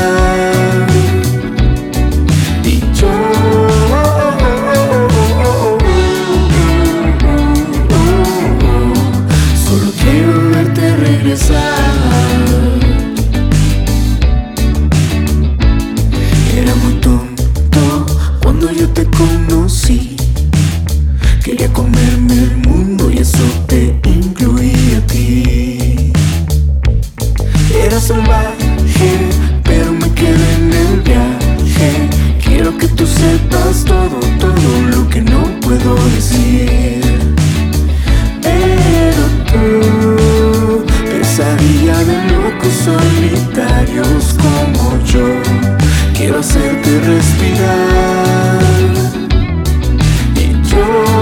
Y yo solo quiero verte regresar. Era muy tonto cuando yo te conocí. Quería comerme el mundo y eso te incluía a ti. Era salvaje, pero me quedé en el viaje. Quiero que tú sepas todo, todo lo que no puedo decir. Pero tú, pesadilla de locos solitarios como yo, quiero hacerte respirar. Y yo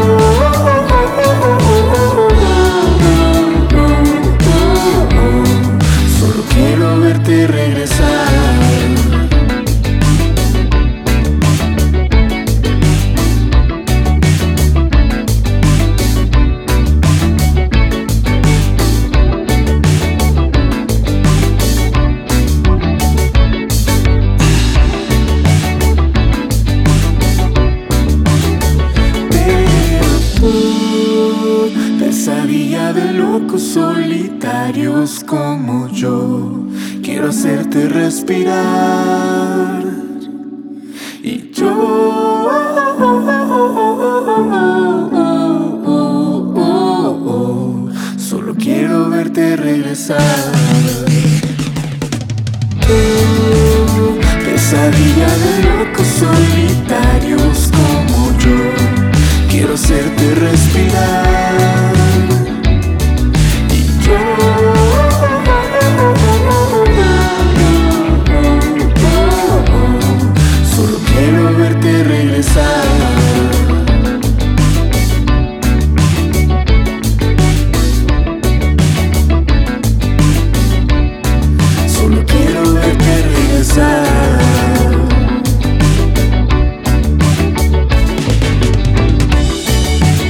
solo quiero verte regresar. Pesadilla de locos solitarios como yo, quiero hacerte respirar. Y yo solo quiero verte regresar. Pesadilla de locos solitarios como yo, quiero hacerte respirar. Y yo solo quiero verte regresar. Solo quiero verte regresar.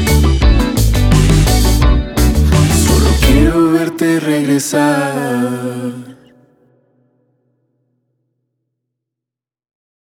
Solo quiero verte regresar.